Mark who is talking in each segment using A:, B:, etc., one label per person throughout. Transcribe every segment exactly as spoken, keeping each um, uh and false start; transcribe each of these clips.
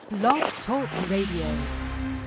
A: Blog Talk Radio.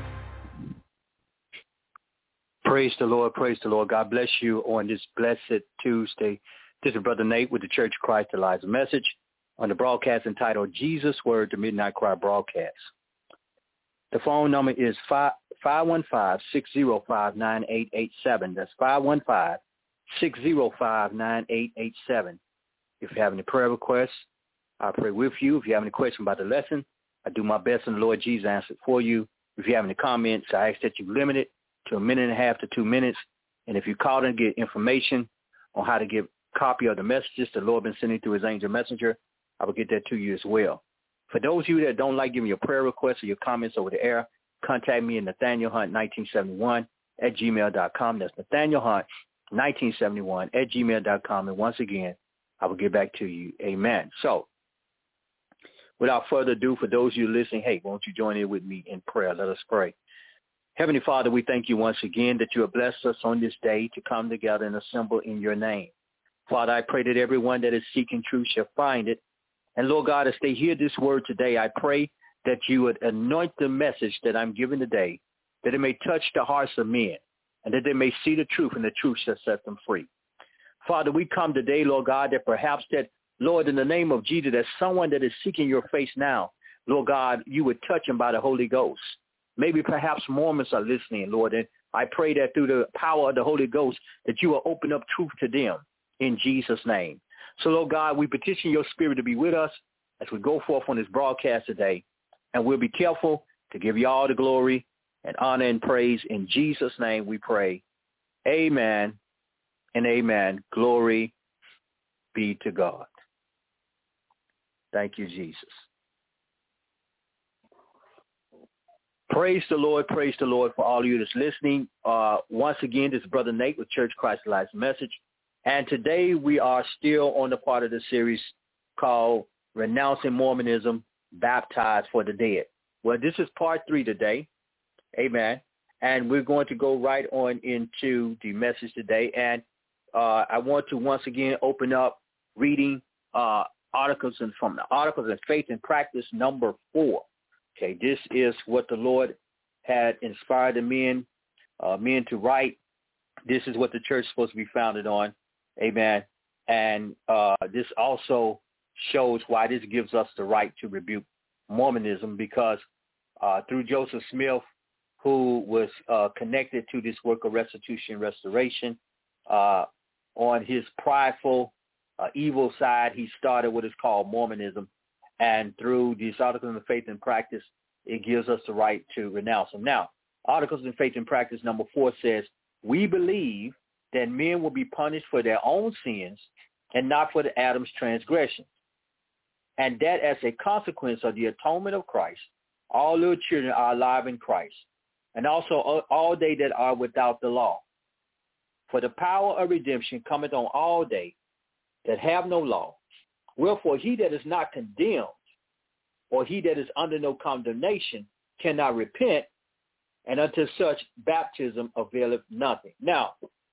B: Praise the Lord, praise the Lord. God bless you on this blessed Tuesday. This is Brother Nate with the Church of Christ Alive message on the broadcast entitled Jesus Word, the Midnight Cry broadcast. The phone number is five one five, six zero five, nine eight eight seven. That's five one five, six zero five, nine eight eight seven. If you have any prayer requests, I pray with you. If you have any questions about the lesson, I do my best in the Lord Jesus answer it for you. If you have any comments, I ask that you limit it to a minute and a half to two minutes. And if you call and get information on how to get a copy of the messages the Lord been sending through his angel messenger, I will get that to you as well. For those of you that don't like giving your prayer requests or your comments over the air, contact me at Nathaniel Hunt nineteen seventy-one at gmail dot com. That's Nathaniel Hunt nineteen seventy-one at gmail dot com. And once again, I will get back to you. Amen. So without further ado, for those of you listening, hey, won't you join in with me in prayer? Let us pray. Heavenly Father, we thank you once again that you have blessed us on this day to come together and assemble in your name. Father, I pray that everyone that is seeking truth shall find it. And Lord God, as they hear this word today, I pray that you would anoint the message that I'm giving today, that it may touch the hearts of men, and that they may see the truth, and the truth shall set them free. Father, we come today, Lord God, that perhaps that, Lord, in the name of Jesus, that someone that is seeking your face now, Lord God, you would touch him by the Holy Ghost. Maybe perhaps Mormons are listening, Lord, and I pray that through the power of the Holy Ghost that you will open up truth to them in Jesus' name. So, Lord God, we petition your spirit to be with us as we go forth on this broadcast today, and we'll be careful to give you all the glory and honor and praise. In Jesus' name we pray. Amen and amen. Glory be to God. Thank you, Jesus. Praise the Lord, praise the Lord for all of you that's listening. Uh, once again, this is Brother Nate with Church Christ Alive Message. And today we are still on the part of the series called Renouncing Mormonism, Baptized for the Dead. Well, this is part three today. Amen. And we're going to go right on into the message today. And uh, I want to once again open up reading uh, articles and from the Articles of Faith and Practice number four. Okay, this is what the Lord had inspired the men, uh, men to write. This is what the church is supposed to be founded on. Amen. And uh, this also shows why this gives us the right to rebuke Mormonism, because uh, through Joseph Smith, who was uh, connected to this work of restitution and restoration, uh, on his prideful, uh, evil side, he started what is called Mormonism. And through these Articles of Faith and Practice, it gives us the right to renounce them. Now, Articles of Faith and Practice number four says, we believe that men will be punished for their own sins and not for the Adam's transgressions, and that as a consequence of the atonement of Christ, all little children are alive in Christ, and also all they that are without the law. For the power of redemption cometh on all they that have no law. Wherefore he that is not condemned, or he that is under no condemnation, cannot repent, and unto such baptism availeth nothing. Now,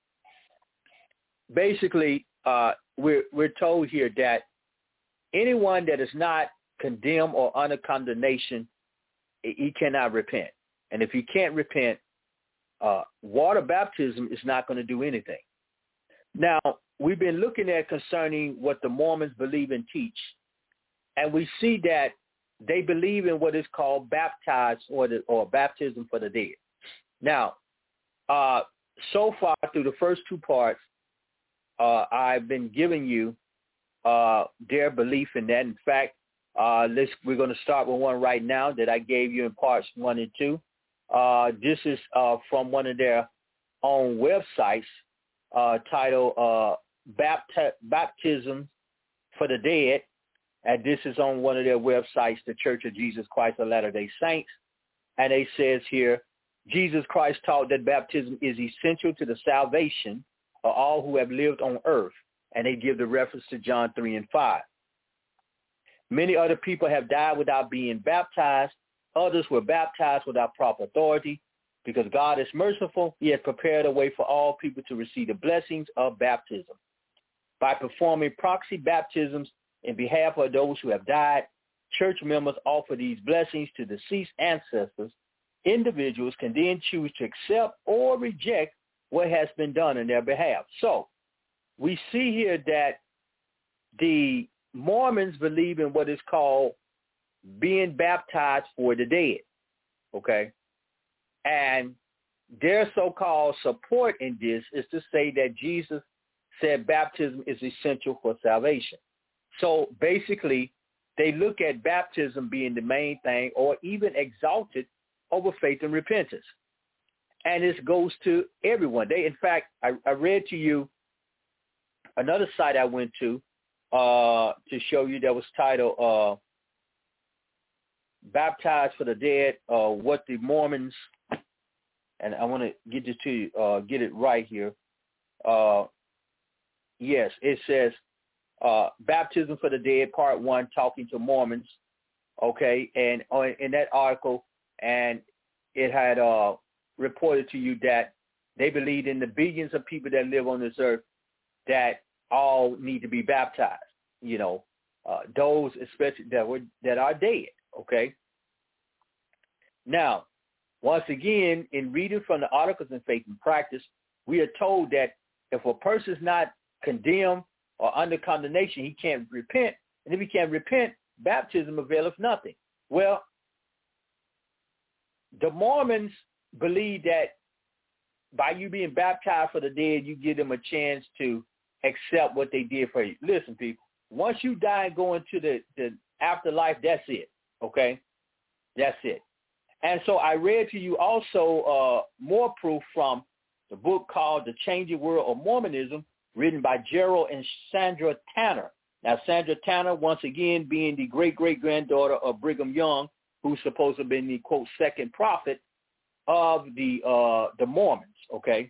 B: basically, uh, we're, we're told here that anyone that is not condemned or under condemnation, he cannot repent. And if he can't repent, uh, water baptism is not going to do anything. Now, we've been looking at concerning what the Mormons believe and teach, and we see that they believe in what is called baptized or, the, or baptism for the dead. Now, uh, so far through the first two parts, uh, I've been giving you uh, their belief in that. In fact, uh, let's, we're going to start with one right now that I gave you in parts one and two. Uh, this is uh, from one of their own websites, uh, titled uh, Bapti- Baptism for the Dead. And this is on one of their websites, the Church of Jesus Christ of Latter-day Saints. And it says here, Jesus Christ taught that baptism is essential to the salvation of all who have lived on earth. And they give the reference to John three and five. Many other people have died without being baptized. Others were baptized without proper authority. Because God is merciful, he has prepared a way for all people to receive the blessings of baptism. By performing proxy baptisms in behalf of those who have died, church members offer these blessings to deceased ancestors, individuals can then choose to accept or reject what has been done in their behalf. So we see here that the Mormons believe in what is called being baptized for the dead, okay? And their so-called support in this is to say that Jesus said baptism is essential for salvation. So basically, they look at baptism being the main thing, or even exalted over faith and repentance. And this goes to everyone. They, in fact, I, I read to you another site I went to uh, to show you that was titled uh, Baptized for the Dead, uh, what the Mormons, and I want to get this to you, uh, get it right here. Uh, yes, it says uh, Baptism for the Dead, Part One, talking to Mormons. Okay, and uh, in that article, and it had uh, reported to you that they believe in the billions of people that live on this earth that all need to be baptized. You know, uh, those especially that were that are dead. Okay. Now, once again, in reading from the Articles in Faith and Practice, we are told that if a person is not condemned or under condemnation, he can't repent. And if he can't repent, baptism availeth nothing. Well, the Mormons believe that by you being baptized for the dead, you give them a chance to accept what they did for you. Listen, people, once you die and go into the, the afterlife, that's it, okay? That's it. And so I read to you also uh, more proof from the book called The Changing World of Mormonism, written by Gerald and Sandra Tanner. Now, Sandra Tanner, once again, being the great-great-granddaughter of Brigham Young, who's supposed to have been the, quote, second prophet of the uh, the Mormons, okay?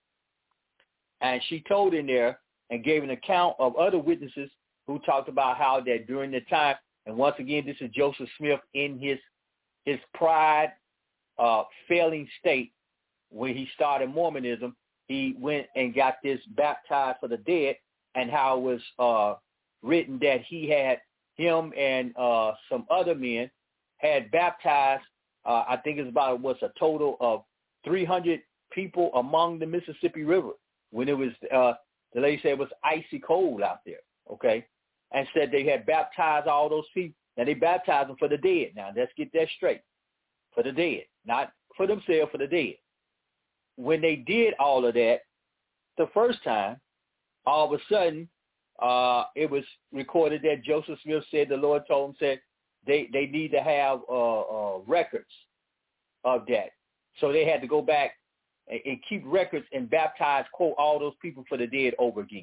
B: And she told in there and gave an account of other witnesses who talked about how that during the time, and once again, this is Joseph Smith in his his pride, uh, failing state, when he started Mormonism, he went and got this baptized for the dead, and how it was uh, written that he had, him and uh, some other men had baptized, uh, I think it's about, what's a total of three hundred people among the Mississippi River, when it was, uh, the lady said it was icy cold out there, okay, and said they had baptized all those people. Now, they baptized them for the dead. Now, let's get that straight. For the dead, not for themselves, for the dead. When they did all of that the first time, all of a sudden, uh, it was recorded that Joseph Smith said, the Lord told him, said, they, they need to have uh, uh, records of that. So they had to go back and, and keep records and baptize, quote, all those people for the dead over again.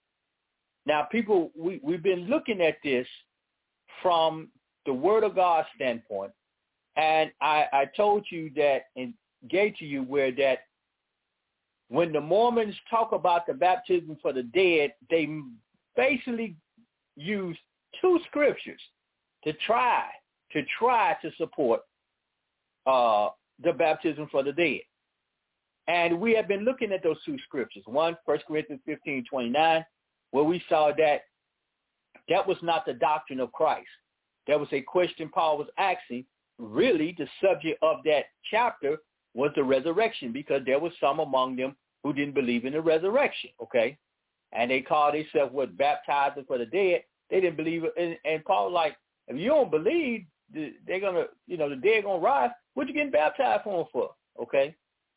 B: Now, people, we, we've been looking at this from the Word of God standpoint, and I, I told you that and gave to you where that when the Mormons talk about the baptism for the dead, they basically use two scriptures to try to try to support uh, the baptism for the dead. And we have been looking at those two scriptures. One, First Corinthians fifteen twenty-nine, where we saw that that was not the doctrine of Christ. That was a question Paul was asking. Really, the subject of that chapter was the resurrection, because there was some among them who didn't believe in the resurrection, okay? And they called themselves what, baptizing for the dead. They didn't believe it. And, and Paul was like, if you don't believe they're going to, you know, the dead going to rise, what you getting baptized for them for, okay?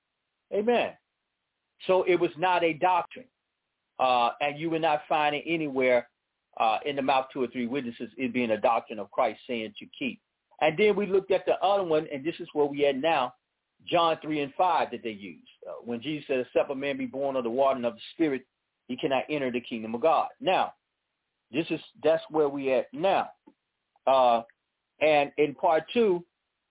B: Amen. So it was not a doctrine. Uh, and you will not find it anywhere uh, in the mouth of two or three witnesses, it being a doctrine of Christ saying to keep. And then we looked at the other one, and this is where we at now, John three and five that they used. Uh, when Jesus said, except a man be born of the water and of the Spirit, he cannot enter the kingdom of God. Now, this is that's where we at now. Uh, and in part two,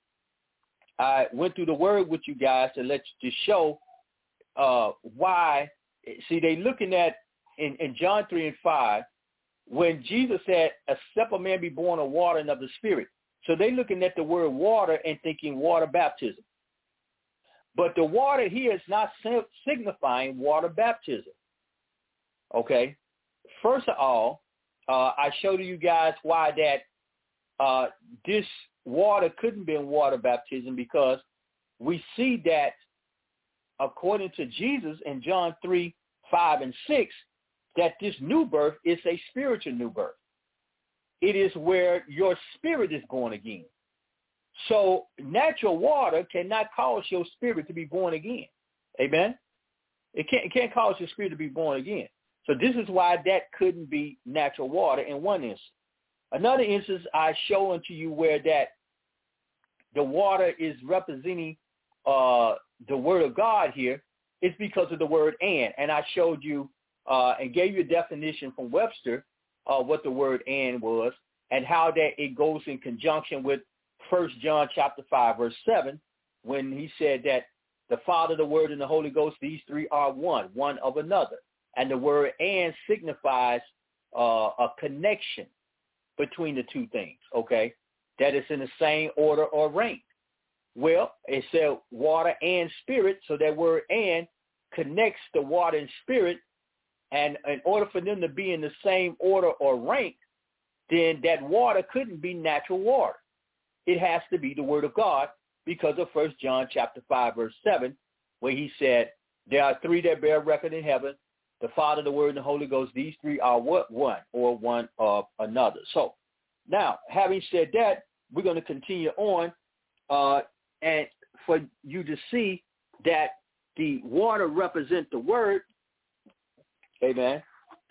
B: I went through the word with you guys to let you to show uh, why. See, they looking at in, in John three and five, when Jesus said, except a man be born of water and of the Spirit. So they looking at the word water and thinking water baptism. But the water here is not signifying water baptism. Okay? First of all, uh, I showed you guys why that uh, this water couldn't be water baptism because we see that according to Jesus in John three, five, and six, that this new birth is a spiritual new birth. It is where your spirit is born again. So natural water cannot cause your spirit to be born again. Amen? It can't, it can't cause your spirit to be born again. So this is why that couldn't be natural water in one instance. Another instance, I show unto you where that the water is representing uh, the word of God here. It's because of the word and. And I showed you uh, and gave you a definition from Webster of what the word and was and how that it goes in conjunction with First John chapter five, verse seven, when he said that the Father, the Word, and the Holy Ghost, these three are one, one of another. And the word and signifies uh, a connection between the two things, okay, that is in the same order or rank. Well, it said water and spirit, so that word and connects the water and spirit, and in order for them to be in the same order or rank, then that water couldn't be natural water. It has to be the word of God because of First John chapter five, verse seven, where he said, there are three that bear record in heaven, the Father, the Word, and the Holy Ghost. These three are what? One, or one of another. So now, having said that, we're going to continue on uh, and for you to see that the water represents the word. Amen.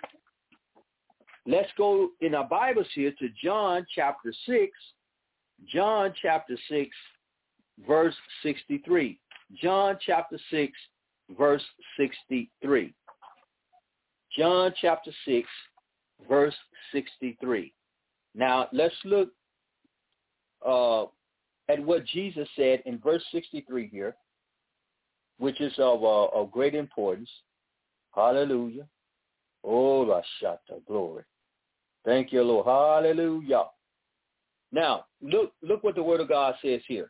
B: Let's go in our Bibles here to John chapter six. John chapter six, verse sixty-three. John chapter six, verse sixty-three. John chapter six, verse sixty-three. Now, let's look uh, at what Jesus said in verse sixty-three here, which is of, uh, of great importance. Hallelujah. Oh, Rashata, glory. Thank you, Lord. Hallelujah. Now, look, look what the Word of God says here.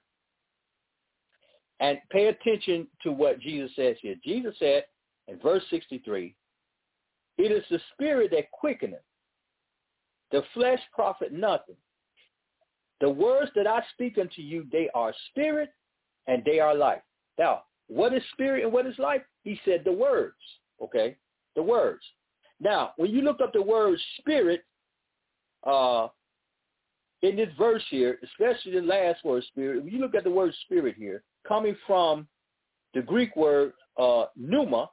B: And pay attention to what Jesus says here. Jesus said in verse sixty-three, it is the spirit that quickeneth. The flesh profit nothing. The words that I speak unto you, they are spirit and they are life. Now, what is spirit and what is life? He said the words, okay? The words. Now, when you look up the word spirit, uh, in this verse here, especially the last word spirit, when you look at the word spirit here, coming from the Greek word uh, pneuma,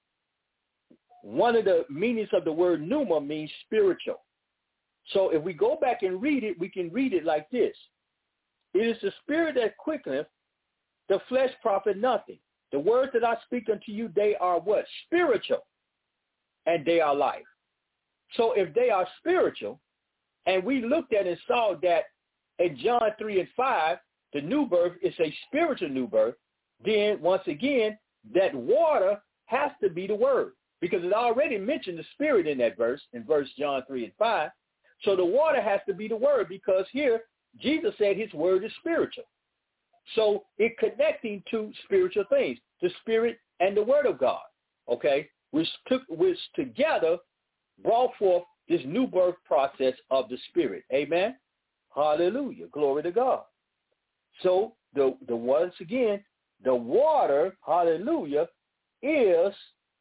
B: one of the meanings of the word pneuma means spiritual. So if we go back and read it, we can read it like this. It is the spirit that quickeneth, the flesh profit nothing. The words that I speak unto you, they are what? Spiritual, and they are life. So if they are spiritual, and we looked at and saw that in John three and five, the new birth is a spiritual new birth, then once again, that water has to be the word, because it already mentioned the spirit in that verse, in verse John three and five. So the water has to be the word, because here Jesus said his word is spiritual. So it connecting to spiritual things, the spirit and the word of God, okay, which took, which together brought forth this new birth process of the spirit. Amen. Hallelujah. Glory to God. So the, the once again, the water, hallelujah, is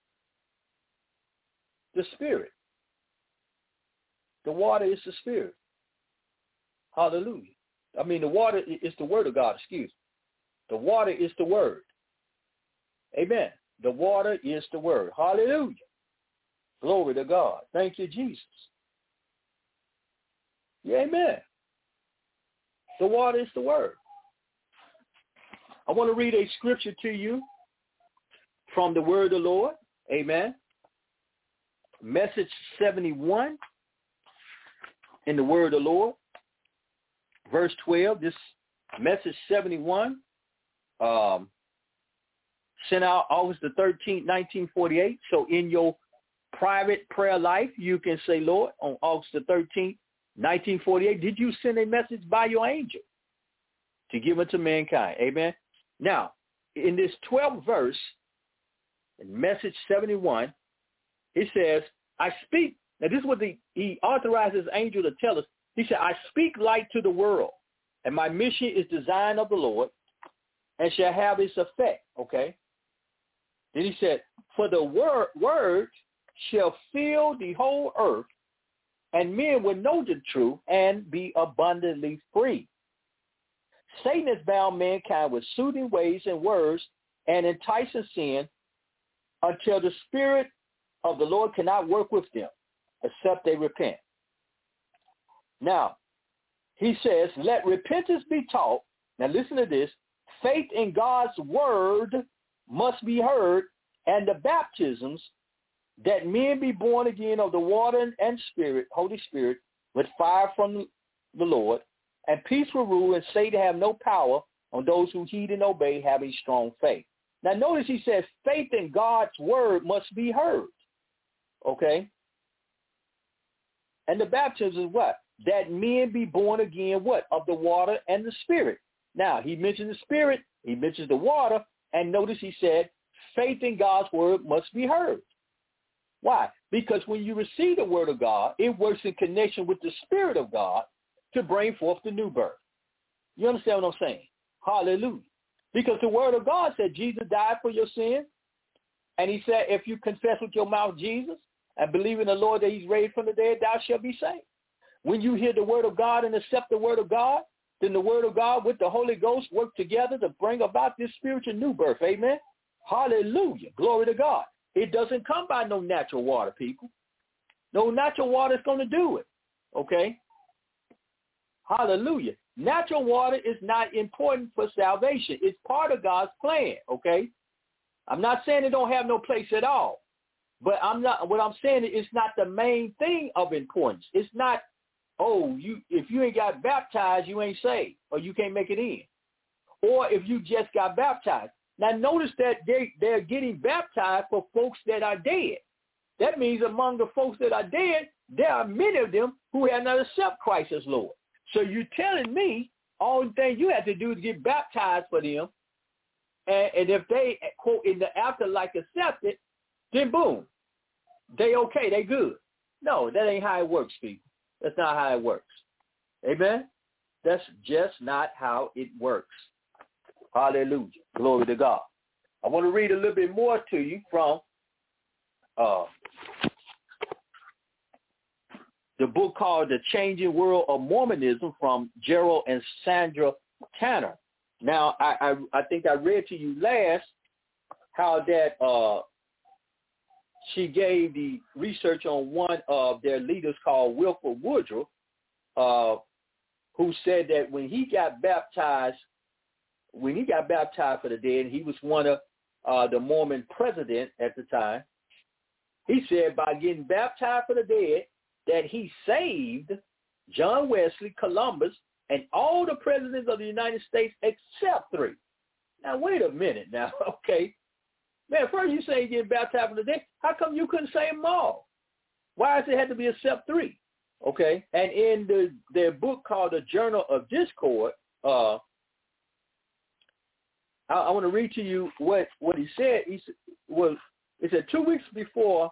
B: the spirit. The water is the spirit. Hallelujah. I mean, the water is the word of God, excuse me. The water is the word. Amen. The water is the word. Hallelujah. Glory to God. Thank you, Jesus. Yeah, amen. The water is the word. I want to read a scripture to you from the word of the Lord. Amen. Message seventy-one in the word of the Lord. Verse twelve, this message seventy-one, um, sent out August the thirteenth, nineteen forty-eight. So in your private prayer life, you can say, Lord, on August the thirteenth, nineteen forty-eight, did you send a message by your angel to give it to mankind? Amen. Now, in this twelfth verse, in message seventy-one, it says, I speak. Now, this is what the, he authorized his angel to tell us. He said, I speak light to the world, and my mission is design of the Lord and shall have its effect, okay? Then he said, for the word, word shall fill the whole earth, and men will know the truth and be abundantly free. Satan has bound mankind with soothing ways and words and enticing sin until the Spirit of the Lord cannot work with them except they repent. Now, he says, let repentance be taught. Now listen to this. Faith in God's word must be heard, and the baptisms that men be born again of the water and spirit, Holy Spirit, with fire from the Lord, and peace will rule, and Satan have no power on those who heed and obey, having strong faith. Now notice he says faith in God's word must be heard. Okay? And the baptism is what? That men be born again, what? Of the water and the spirit. Now, he mentioned the spirit, he mentions the water, and notice he said faith in God's word must be heard. Why? Because when you receive the word of God, it works in connection with the Spirit of God to bring forth the new birth. You understand what I'm saying? Hallelujah. Because the word of God said Jesus died for your sin, and he said if you confess with your mouth Jesus and believe in the Lord that he's raised from the dead, thou shalt be saved. When you hear the word of God and accept the word of God, then the word of God with the Holy Ghost work together to bring about this spiritual new birth. Amen? Hallelujah. Glory to God. It doesn't come by no natural water, people. No natural water is going to do it. Okay? Hallelujah. Natural water is not important for salvation. It's part of God's plan. Okay? I'm not saying it don't have no place at all. But I'm not. What I'm saying is it's not the main thing of importance. It's not, oh, you if you ain't got baptized, you ain't saved, or you can't make it in. Or if you just got baptized. Now, notice that they, they're getting baptized for folks that are dead. That means among the folks that are dead, there are many of them who have not accepted Christ as Lord. So you're telling me all the thing you have to do is get baptized for them, and, and if they, quote, in the afterlife accept it, then boom, they okay, they good. No, that ain't how it works, people. That's not how it works. Amen? That's just not how it works. Hallelujah. Glory to God. I want to read a little bit more to you from uh, the book called The Changing World of Mormonism from Gerald and Sandra Tanner. Now, I, I, I think I read to you last how that uh, she gave the research on one of their leaders called Wilford Woodruff, uh, who said that when he got baptized, when he got baptized for the dead, he was one of uh, the Mormon president at the time. He said by getting baptized for the dead that he saved John Wesley, Columbus, and all the presidents of the United States except three. Now, wait a minute now, okay. Man, first you say you get baptized for the dead. How come you couldn't save them all? Why does it have to be except three? Okay. And in the their book called The Journal of Discord, uh, I, I want to read to you what, what he said. He was, it said, two weeks before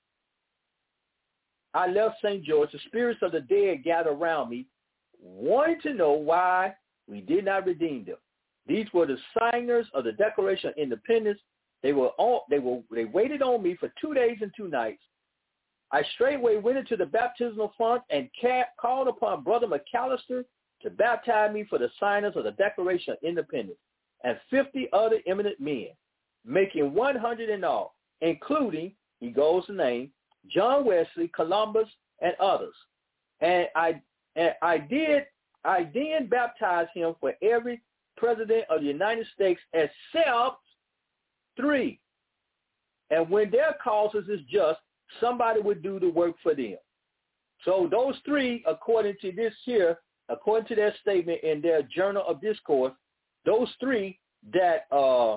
B: I left Saint George, the spirits of the dead gathered around me, wanting to know why we did not redeem them. These were the signers of the Declaration of Independence. They were all, they were they waited on me for two days and two nights. I straightway went into the baptismal font and called upon Brother McAllister to baptize me for the signers of the Declaration of Independence, and fifty other eminent men, making one hundred in all, including, he goes the name, John Wesley, Columbus, and others. And I and I did I then baptized him for every president of the United States except three. And when their causes is just, somebody would do the work for them. So those three, according to this here, according to their statement in their Journal of Discourse, those three that uh,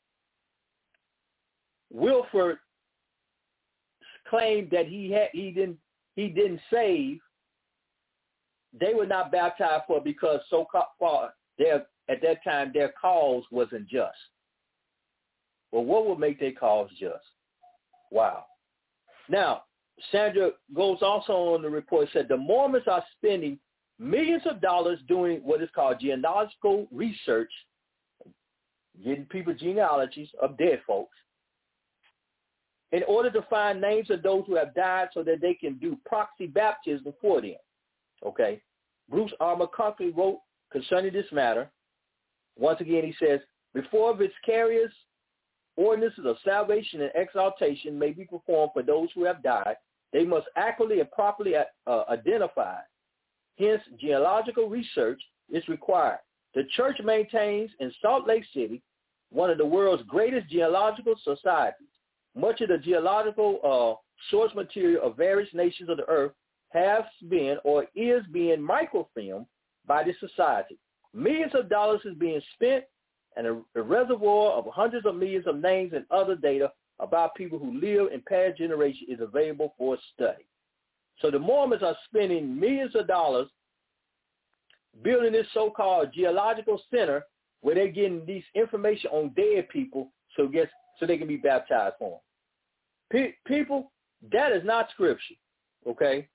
B: Wilford claimed that he had he didn't he didn't save, they were not baptized for because so far their at that time their cause wasn't just. Well, what would make their cause just? Wow. Now, Sandra goes also on the report, said the Mormons are spending
C: millions of dollars doing what is called genealogical research, getting people genealogies of dead folks, in order to find names of those who have died so that they can do proxy baptism for them. Okay? Bruce R. McConkie wrote concerning this matter. Once again, he says, before vicarious ordinances of salvation and exaltation may be performed for those who have died, they must accurately and properly uh, identify. Hence, genealogical research is required. The church maintains in Salt Lake City one of the world's greatest genealogical societies. Much of the genealogical uh, source material of various nations of the earth has been or is being microfilmed by this society. Millions of dollars is being spent, and a, a reservoir of hundreds of millions of names and other data about people who live in past generations is available for study. So the Mormons are spending millions of dollars building this so-called geological center where they're getting these information on dead people so guess so they can be baptized for them. Pe- people, that is not scripture, okay?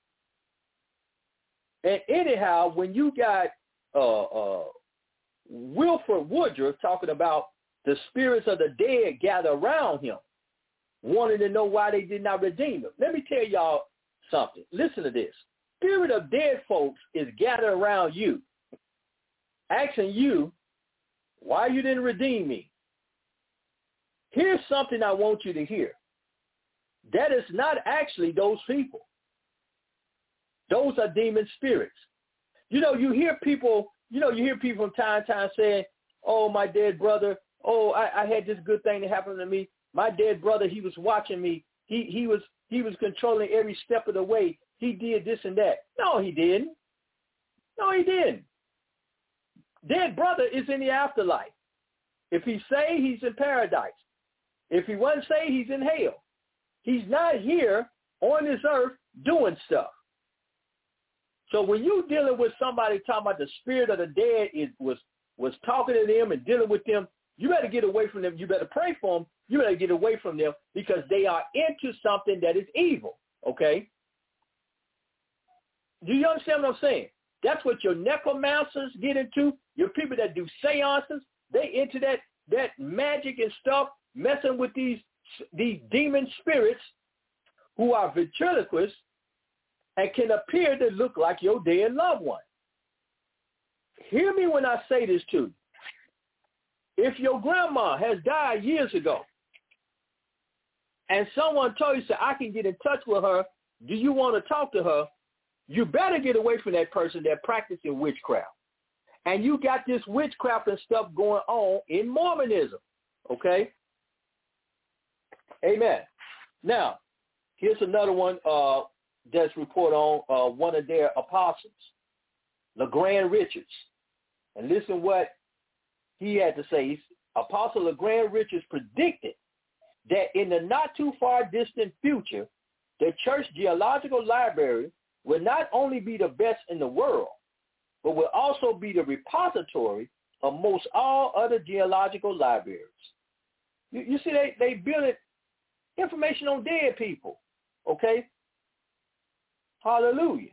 C: And anyhow, when you got uh, uh, Wilford Woodruff talking about the spirits of the dead gather around him, wanting to know why they did not redeem him. Let me tell y'all something. Listen to this. Spirit of dead folks is gathered around you, asking you why you didn't redeem me. Here's something I want you to hear. That is not actually those people. Those are demon spirits. You know, you hear people, you know, you hear people from time to time saying, oh, my dead brother, oh, I, I had this good thing that happened to me. My dead brother, he was watching me. He he was he was controlling every step of the way. He did this and that. No, he didn't. No, he didn't. Dead brother is in the afterlife. If he's saved, he's in paradise. If he wasn't saved, he's in hell. He's not here on this earth doing stuff. So when you're dealing with somebody talking about the spirit of the dead is was was talking to them and dealing with them, you better get away from them. You better pray for them. You better get away from them because they are into something that is evil, okay? Do you understand what I'm saying? That's what your necromancers get into. Your people that do seances, they into that that magic and stuff, messing with these these demon spirits who are ventriloquists and can appear to look like your dead loved one. Hear me when I say this to you. If your grandma has died years ago and someone told you, say, I can get in touch with her, do you want to talk to her? You better get away from that person that practicing witchcraft. And you got this witchcraft and stuff going on in Mormonism, okay? Amen. Now, here's another one uh, that's report on uh, one of their apostles, LeGrand Richards. And listen what he had to say. Apostle LeGrand Richards predicted that in the not too far distant future, the church geological library will not only be the best in the world, but will also be the repository of most all other geological libraries. You, you see, they, they build information on dead people, okay? Hallelujah.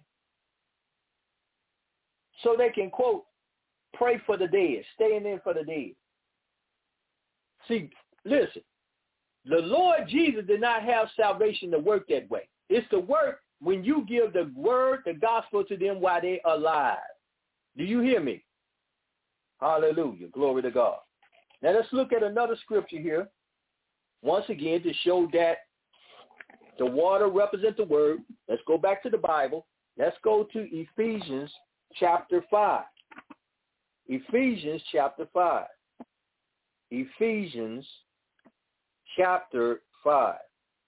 C: So they can, quote, pray for the dead, staying in for the dead. See, listen, the Lord Jesus did not have salvation to work that way. It's to work when you give the word, the gospel to them while they're alive. Do you hear me? Hallelujah. Glory to God. Now let's look at another scripture here. Once again, to show that the water represents the word. Let's go back to the Bible. Let's go to Ephesians chapter five. Ephesians chapter five. Ephesians chapter five.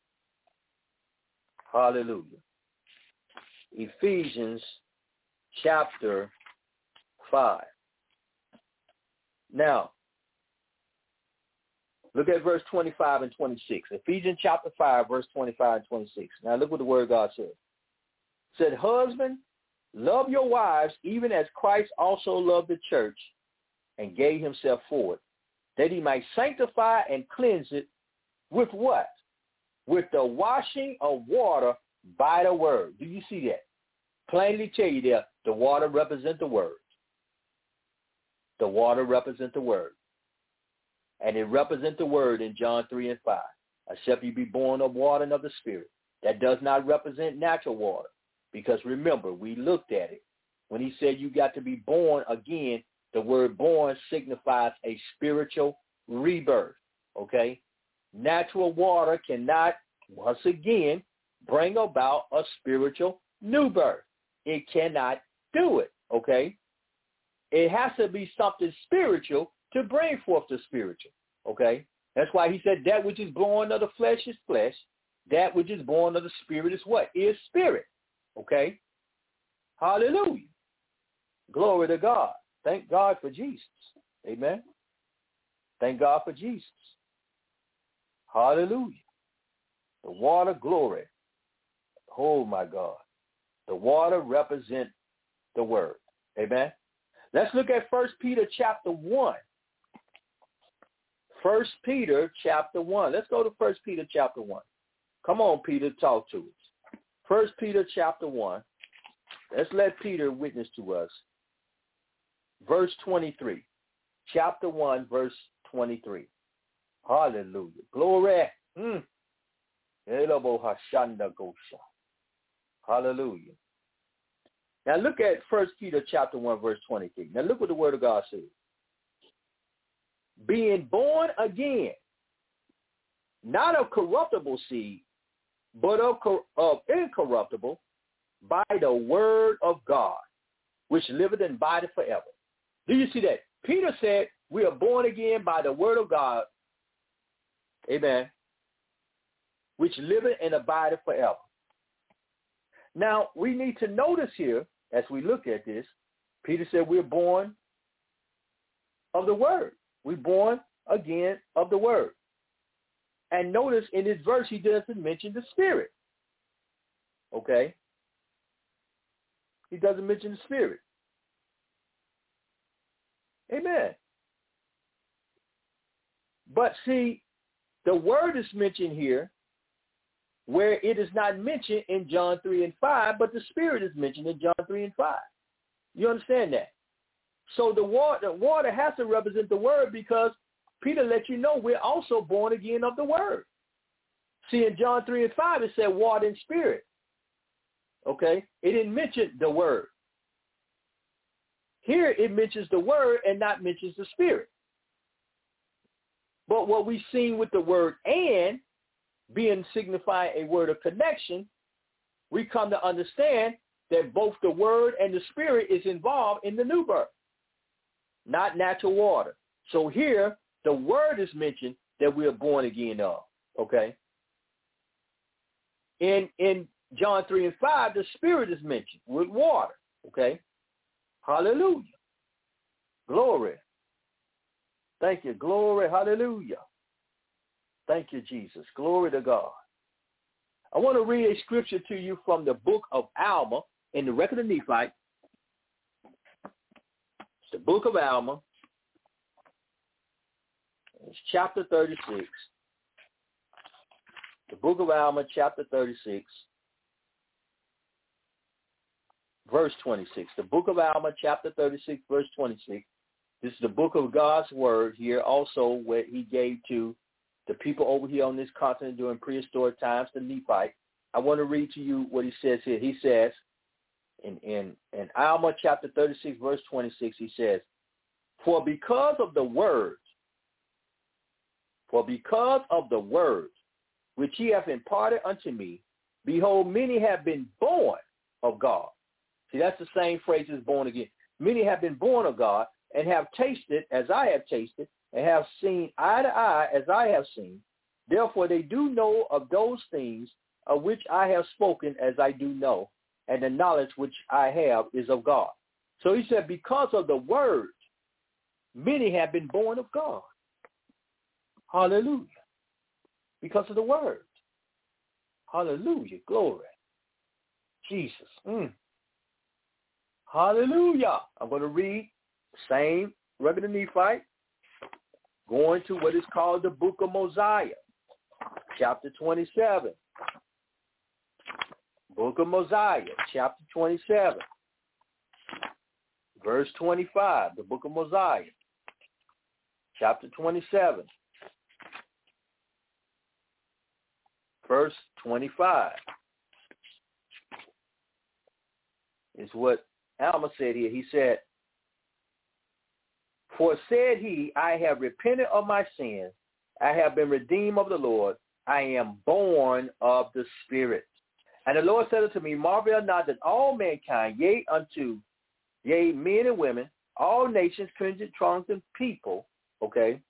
C: Hallelujah. Ephesians chapter five. Now, look at verse twenty-five and twenty-six. Ephesians chapter five, verse twenty-five and twenty-six. Now look what the word of God says. It said, husband, love your wives even as Christ also loved the church and gave himself for it, that he might sanctify and cleanse it with what? With the washing of water by the word. Do you see that? Plainly tell you there, The water represents the word. The water represents the word. And it represents the word in John three and five. Except you be born of water and of the Spirit. That does not represent natural water. Because remember, we looked at it. When he said you got to be born again, the word born signifies a spiritual rebirth. Okay? Natural water cannot, once again, bring about a spiritual new birth. It cannot do it. Okay? It has to be something spiritual to bring forth the spiritual. Okay? That's why he said that which is born of the flesh is flesh. That which is born of the Spirit is what? Is spirit. Okay? Hallelujah. Glory to God. Thank God for Jesus. Amen. Thank God for Jesus. Hallelujah. The water, glory. Oh, my God. The water represents the word. Amen. Let's look at First Peter chapter one. First Peter chapter one. Let's go to First Peter chapter one. Come on, Peter, talk to us. First Peter chapter one. Let's let Peter witness to us. Verse twenty-three. Chapter one, verse twenty-three. Hallelujah. Glory. Mm. Hallelujah. Now look at First Peter chapter one, verse twenty-three. Now look what the word of God says. Being born again, not of corruptible seed, but of, of incorruptible, by the word of God, which liveth and abideth forever. Do you see that? Peter said we are born again by the word of God, amen, which liveth and abideth forever. Now, we need to notice here, as we look at this, Peter said we're born of the word. We're born again of the word. And notice in this verse, he doesn't mention the Spirit. Okay? He doesn't mention the Spirit. Amen. But see, the word is mentioned here where it is not mentioned in John three and five, but the Spirit is mentioned in John three and five. You understand that? So the water, the water has to represent the word because Peter let you know we're also born again of the word. See, in John three and five, it said water and spirit. Okay? It didn't mention the word. Here it mentions the word and not mentions the spirit. But what we've seen with the word and being signifying a word of connection, we come to understand that both the word and the spirit is involved in the new birth, not natural water. So here, the word is mentioned that we are born again of, okay? In in John three and five, the Spirit is mentioned with water, okay? Hallelujah. Glory. Thank you. Glory. Hallelujah. Thank you, Jesus. Glory to God. I want to read a scripture to you from the book of Alma in the Record of Nephi. It's the book of Alma. It's chapter thirty-six. The book of Alma, chapter thirty-six, verse twenty-six. The book of Alma, chapter thirty-six, verse twenty-six. This is the book of God's word here also where he gave to the people over here on this continent during prehistoric times, the Nephites. I want to read to you what he says here. He says in, in, in Alma, chapter thirty-six, verse twenty-six, he says, For because of the words, For because of the words which he hath imparted unto me, behold, many have been born of God. See, that's the same phrase as born again. Many have been born of God and have tasted as I have tasted and have seen eye to eye as I have seen. Therefore they do know of those things of which I have spoken as I do know, and the knowledge which I have is of God. So he said, because of the word, many have been born of God. Hallelujah. Because of the word. Hallelujah. Glory. Jesus. Mm. Hallelujah. I'm going to read the same Record of Nephi, going to what is called the book of Mosiah, chapter twenty-seven. Book of Mosiah, chapter twenty-seven. verse twenty-five, the book of Mosiah, chapter twenty-seven, verse twenty-five, is what Alma said here. He said, "For said he, I have repented of my sins. I have been redeemed of the Lord. I am born of the Spirit. And the Lord said unto me, marvel not that all mankind, yea, unto, yea, men and women, all nations, kindred, tongues, and people," okay,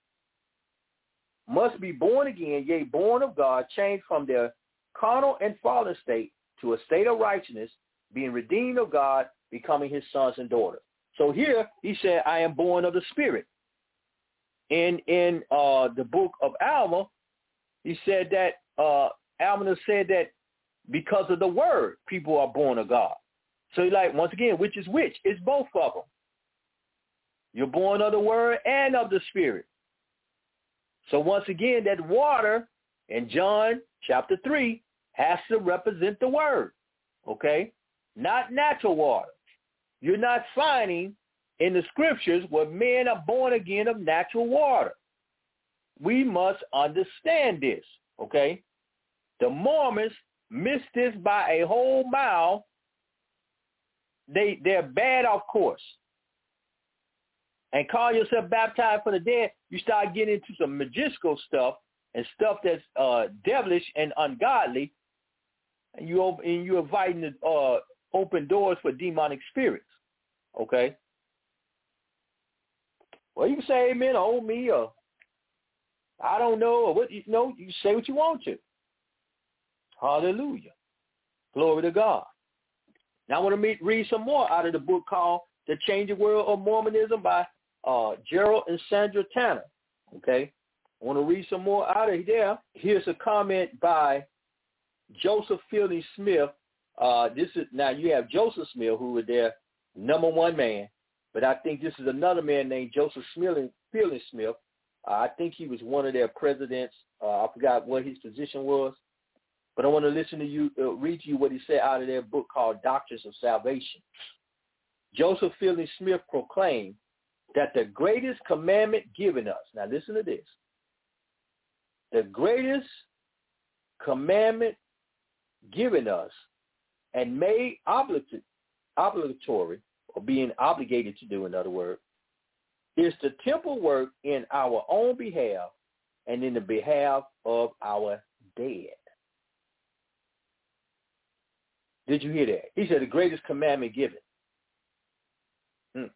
C: "must be born again, yea, born of God, changed from their carnal and fallen state to a state of righteousness, being redeemed of God, becoming his sons and daughters." So here he said, I am born of the Spirit. In in uh, the book of Alma, he said that, uh, Alma said that because of the word, people are born of God. So he like, once again, which is which? It's both of them. You're born of the word and of the Spirit. So once again, that water in John chapter three has to represent the word, okay? Not natural water. You're not finding in the scriptures where men are born again of natural water. We must understand this, okay? The Mormons miss this by a whole mile. They, they're bad off course. And call yourself baptized for the dead, you start getting into some magical stuff and stuff that's uh, devilish and ungodly, and you and you're inviting the uh, open doors for demonic spirits. Okay. Well, you can say amen, or oh me, or I don't know, or what you know. You say what you want to. Hallelujah, glory to God. Now I want to meet, read some more out of the book called "The Changing World of Mormonism" by Uh, Gerald and Sandra Tanner, okay? I want to read some more out of there. Here's a comment by Joseph Fielding Smith. Uh, this is now you have Joseph Smith, who was their number one man, but I think this is another man named Joseph Fielding, Fielding Smith. Uh, I think he was one of their presidents. Uh, I forgot what his position was, but I want to listen to you, uh, read to you what he said out of their book called Doctrines of Salvation. Joseph Fielding Smith proclaimed that the greatest commandment given us, now listen to this, the greatest commandment given us and made obligatory, obligatory, or being obligated to do, in other words, is the temple work in our own behalf and in the behalf of our dead. Did you hear that? He said the greatest commandment given. Hmm.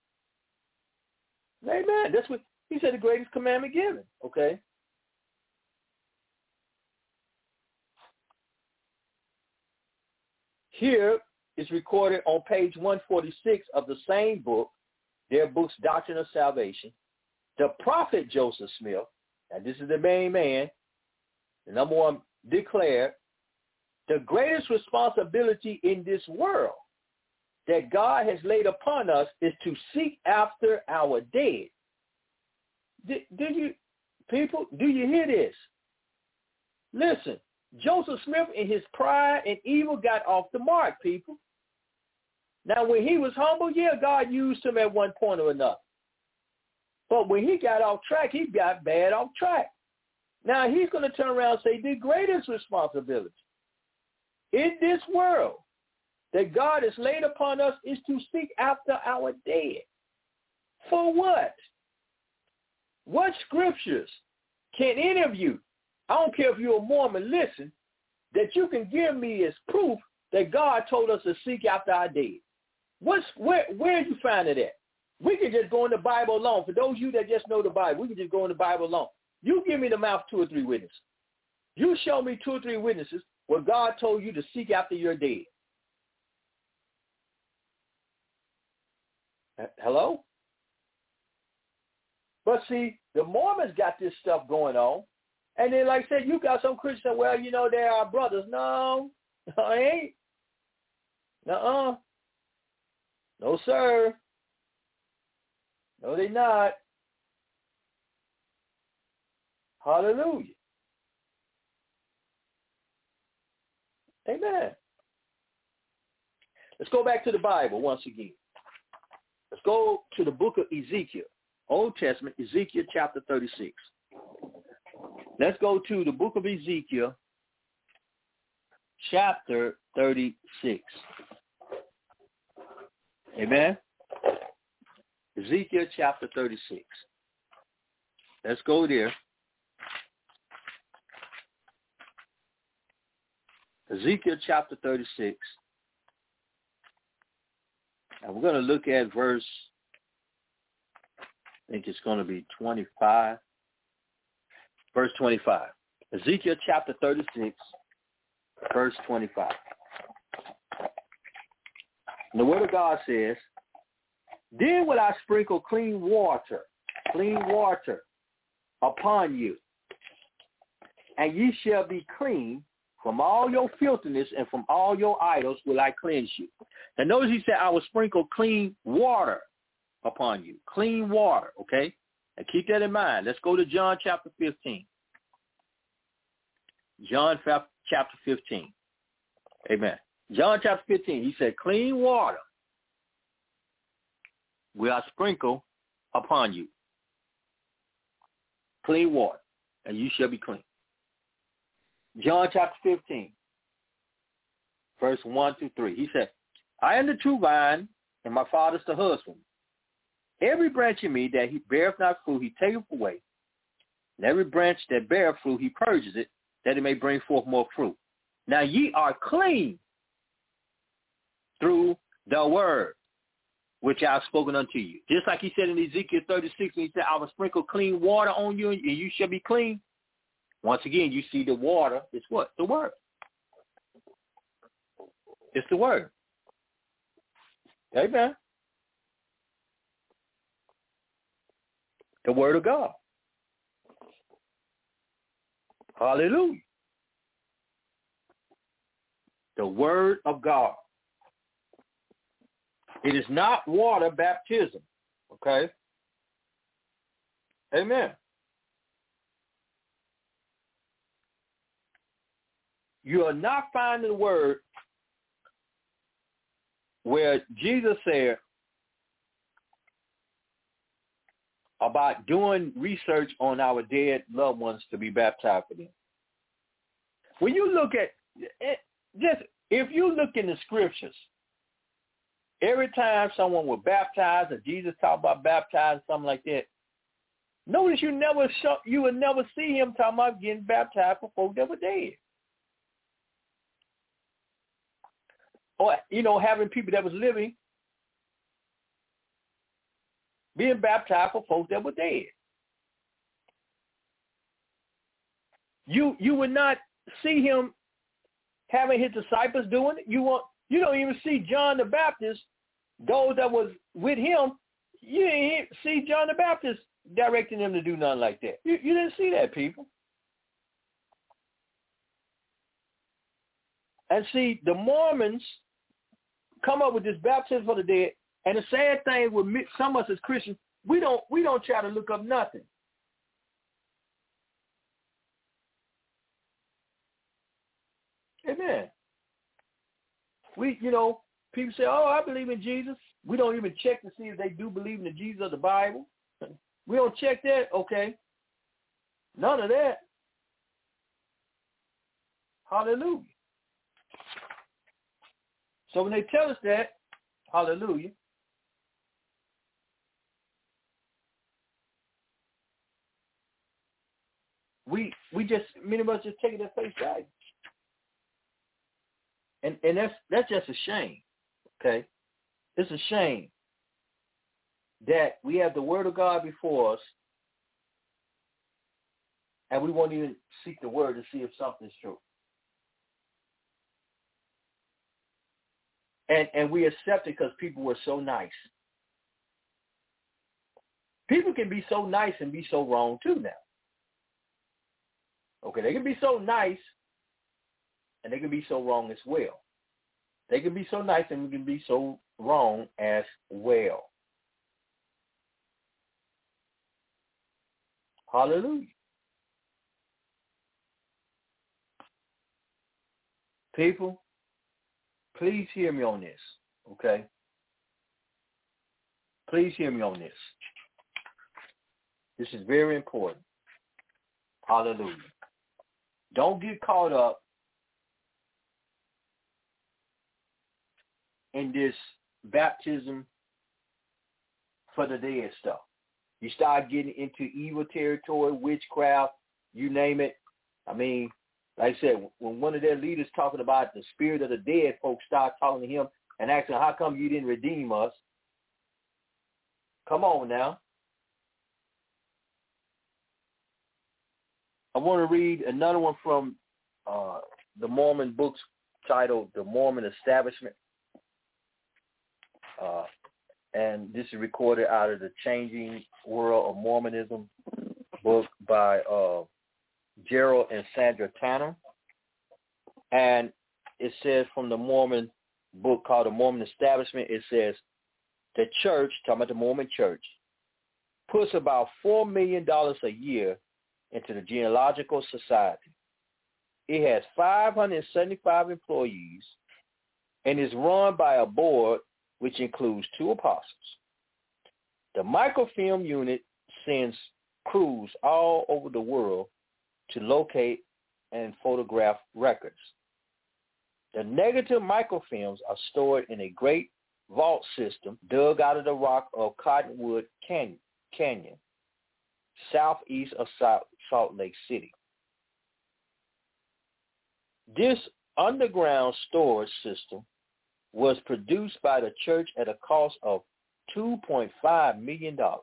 C: Amen. That's what he said, the greatest commandment given. Okay. Here is recorded on page one forty-six of the same book, their book's Doctrine of Salvation. The prophet Joseph Smith, and this is the main man, the number one, declared the greatest responsibility in this world that God has laid upon us is to seek after our dead. Did, did you, people, do you hear this? Listen, Joseph Smith in his pride and evil got off the mark, people. Now, when he was humble, yeah, God used him at one point or another. But when he got off track, he got bad off track. Now, he's going to turn around and say the greatest responsibility in this world that God has laid upon us is to seek after our dead. For what? What scriptures can any of you, I don't care if you're a Mormon, listen, that you can give me as proof that God told us to seek after our dead? What's, where, where did you find it at? We can just go in the Bible alone. For those of you that just know the Bible, we can just go in the Bible alone. You give me the mouth two or three witnesses. You show me two or three witnesses where God told you to seek after your dead. Hello? But see, the Mormons got this stuff going on. And then, like I said, you got some Christians, well, you know, they're our brothers. No, I ain't. Nuh-uh. No, sir. No, they not. Hallelujah. Amen. Let's go back to the Bible once again. Let's go to the book of Ezekiel, Old Testament, Ezekiel chapter thirty-six. Let's go to the book of Ezekiel, chapter thirty-six. Amen. Ezekiel chapter thirty-six. Let's go there. Ezekiel chapter thirty-six. And we're going to look at verse, I think it's going to be twenty-five. Verse twenty-five. Ezekiel chapter thirty-six, verse twenty-five. And the word of God says, then will I sprinkle clean water, clean water upon you, and ye shall be clean. From all your filthiness and from all your idols will I cleanse you. And notice he said, I will sprinkle clean water upon you. Clean water, okay? And keep that in mind. Let's go to John chapter fifteen. John chapter fifteen. Amen. John chapter fifteen, he said, clean water will I sprinkle upon you. Clean water, and you shall be clean. John chapter fifteen, verse one through three. He said, I am the true vine, and my Father's the husband. Every branch in me that he beareth not fruit, he taketh away. And every branch that beareth fruit, he purges it, that it may bring forth more fruit. Now ye are clean through the word which I have spoken unto you. Just like he said in Ezekiel thirty-six, he said, I will sprinkle clean water on you, and you shall be clean. Once again, you see the water is what? The word. It's the word. Amen. The word of God. Hallelujah. The word of God. It is not water baptism. Okay? Amen. You are not finding the word where Jesus said about doing research on our dead loved ones to be baptized for them. When you look at it, just if you look in the scriptures, every time someone was baptized or Jesus talked about baptizing, something like that, notice you never show, you would never see him talking about getting baptized for folk that were dead. Or, you know, having people that was living being baptized for folks that were dead. You you would not see him having his disciples doing it. You want you don't even see John the Baptist, those that was with him, you didn't see John the Baptist directing them to do nothing like that. You, you didn't see that, people. And see, the Mormons come up with this baptism for the dead, and the sad thing with me, some of us as Christians, we don't we don't try to look up nothing. Amen. We, you know, people say, "Oh, I believe in Jesus." We don't even check to see if they do believe in the Jesus of the Bible. We don't check that. Okay, none of that. Hallelujah. So when they tell us that, hallelujah, we we just many of us just take it at face value, and and that's that's just a shame. Okay, it's a shame that we have the Word of God before us, and we won't even seek the Word to see if something's true. And and we accept it because people were so nice. People can be so nice and be so wrong too now. Okay, they can be so nice and they can be so wrong as well. They can be so nice and can be so wrong as well. Hallelujah. People, please hear me on this, okay? Please hear me on this. This is very important. Hallelujah. Don't get caught up in this baptism for the dead stuff. You start getting into evil territory, witchcraft, you name it. I mean, like I said, when one of their leaders talking about the spirit of the dead, folks start talking to him and asking, how come you didn't redeem us? Come on now. I want to read another one from uh, the Mormon books titled The Mormon Establishment. Uh, and this is recorded out of the Changing World of Mormonism book by uh, Gerald and Sandra Tanner. And it says from the Mormon book called The Mormon Establishment, it says, the church, talking about the Mormon church, puts about four million dollars a year into the Genealogical Society. It has five hundred seventy-five employees and is run by a board which includes two apostles. The microfilm unit sends crews all over the world to locate and photograph records. The negative microfilms are stored in a great vault system dug out of the rock of Cottonwood Canyon, Canyon southeast of Salt Lake City. This underground storage system was produced by the church at a cost of two point five million dollars.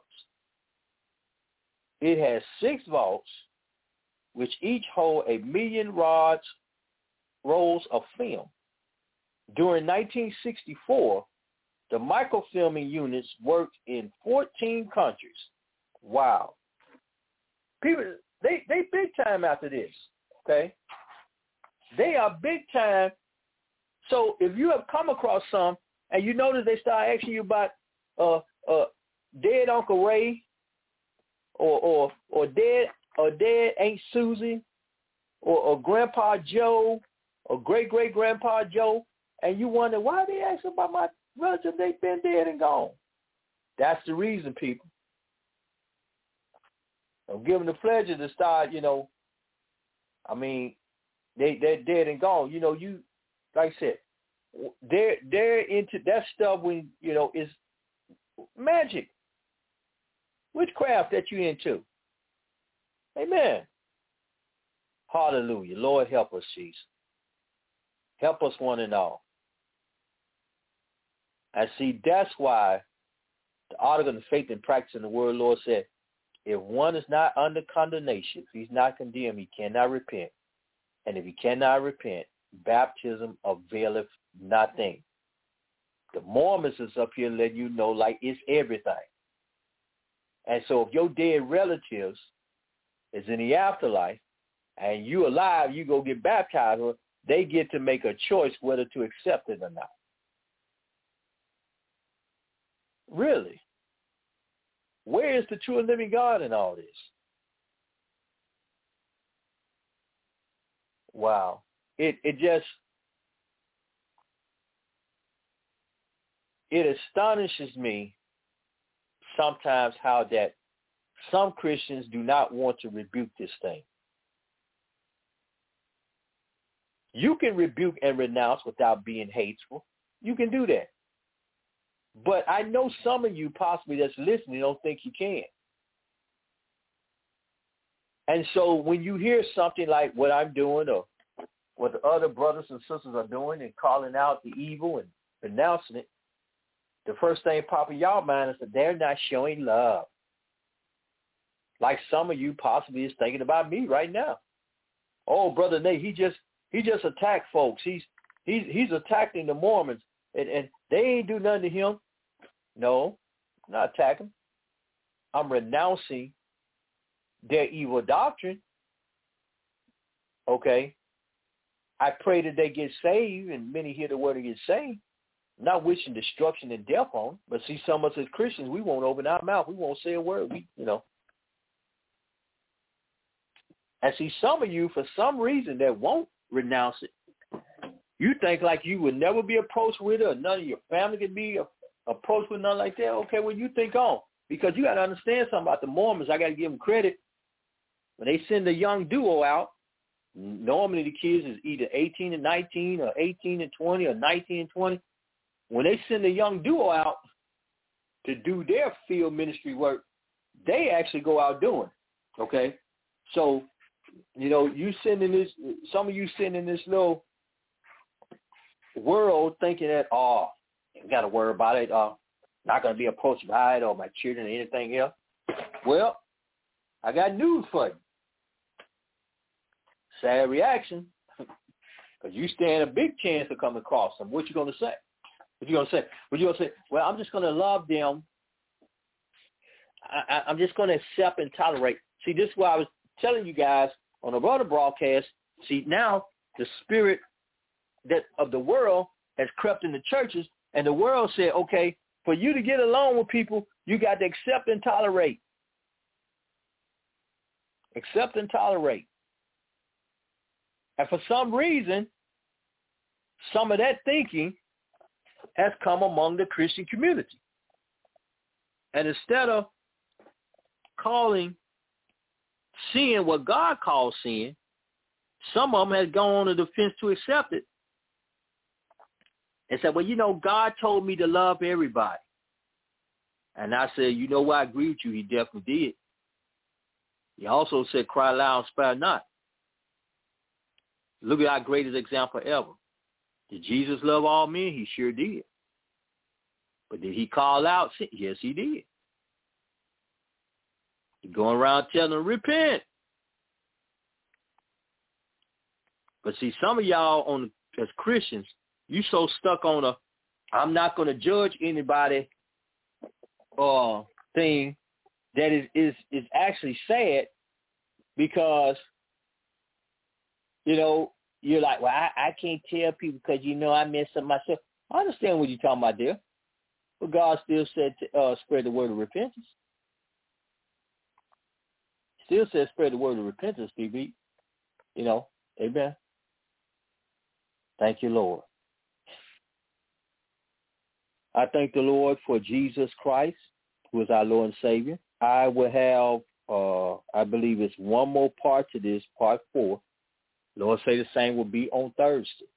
C: It has six vaults, which each hold a million rods, rolls of film. During nineteen sixty-four, the microfilming units worked in fourteen countries. Wow. People, they, they big time after this, okay? They are big time. So if you have come across some and you notice they start asking you about uh, uh, dead Uncle Ray or or or dead or dead Aunt Susie or, or Grandpa Joe or great-great-grandpa Joe, and you wonder why they asking about my relative, they've been dead and gone. That's the reason, people. Don't give them the pleasure to start, you know, I mean, they, they're dead and gone. You know, you, like I said, they're, they're into that stuff when, you know, is magic, witchcraft that you're into. Amen. Hallelujah. Lord, help us, Jesus. Help us one and all. And see, that's why the article of faith and practice in the word, Lord said, if one is not under condemnation, if he's not condemned, he cannot repent. And if he cannot repent, baptism availeth nothing. The Mormons is up here letting you know like it's everything. And so if your dead relatives is in the afterlife and you alive, you go get baptized, they get to make a choice whether to accept it or not. Really? Where is the true and living God in all this? Wow. It it just, it astonishes me sometimes how that some Christians do not want to rebuke this thing. You can rebuke and renounce without being hateful. You can do that. But I know some of you possibly that's listening don't think you can. And so when you hear something like what I'm doing or what the other brothers and sisters are doing and calling out the evil and renouncing it, the first thing popping in y'all mind is that they're not showing love. Like some of you possibly is thinking about me right now. Oh, Brother Nate, he just he just attacked folks. He's he's he's attacking the Mormons, and, and they ain't do nothing to him. No, I'm not attacking. I'm renouncing their evil doctrine. Okay. I pray that they get saved, and many hear the word and get saved. I'm not wishing destruction and death on them, but see, some of us as Christians, we won't open our mouth. We won't say a word. We, you know. And see, some of you, for some reason, that won't renounce it. You think like you would never be approached with it, or none of your family could be approached with nothing like that, okay, well, you think on. Because you got to understand something about the Mormons. I got to give them credit. When they send a young duo out, normally the kids is either eighteen and nineteen or eighteen and twenty or nineteen and twenty. When they send a young duo out to do their field ministry work, they actually go out doing it, okay? So, you know, you sending this, some of you sending this little world thinking that, oh, you got to worry about it, uh, not going to be approached by it or my children or anything else. Well, I got news for you. Sad reaction, because you stand a big chance of coming across them. What you going to say? What you going to say? What you going to say? Well, I'm just going to love them. I, I, I'm just going to accept and tolerate. See, this is why I was telling you guys on the other broadcast. See, now the spirit that of the world has crept in the churches, and the world said, okay, for you to get along with people, you got to accept and tolerate. Accept and tolerate. And for some reason, some of that thinking has come among the Christian community. And instead of calling sin what God calls sin, some of them has gone on the defense to accept it and said, well, you know, God told me to love everybody. And I said, you know what? I agree with you. He definitely did. He also said, cry loud, spare not. Look at our greatest example ever. Did Jesus love all men? He sure did. But did he call out sin? Yes, he did. He's going around telling them, repent. But see, some of y'all on as Christians, you so stuck on a, I'm not going to judge anybody uh, thing that is, is, is actually sad because, you know, you're like, well, I, I can't tell people because, you know, I messed up myself. I understand what you're talking about there. But God still said to uh, spread the word of repentance. Still says spread the word of repentance, T B. You know, amen. Thank you, Lord. I thank the Lord for Jesus Christ, who is our Lord and Savior. I will have, uh, I believe it's one more part to this, part four. Lord say the same will be on Thursday.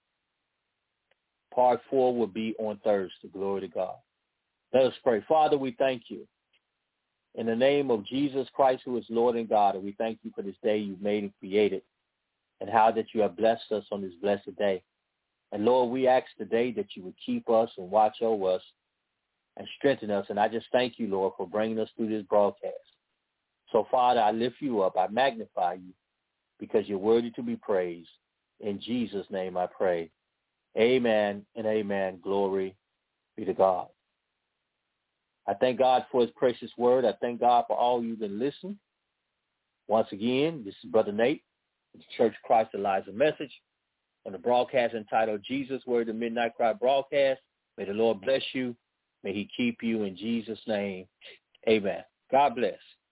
C: Part four will be on Thursday. Glory to God. Let us pray. Father, we thank you. In the name of Jesus Christ, who is Lord and God, and we thank you for this day you've made and created and how that you have blessed us on this blessed day. And Lord, we ask today that you would keep us and watch over us and strengthen us. And I just thank you, Lord, for bringing us through this broadcast. So, Father, I lift you up. I magnify you because you're worthy to be praised. In Jesus' name I pray. Amen and amen. Glory be to God. I thank God for his precious word. I thank God for all you've been listening. Once again, this is Brother Nate with the Church of Christ Eliza Message on the broadcast entitled Jesus Word, the Midnight Cry broadcast. May the Lord bless you. May he keep you in Jesus' name. Amen. God bless.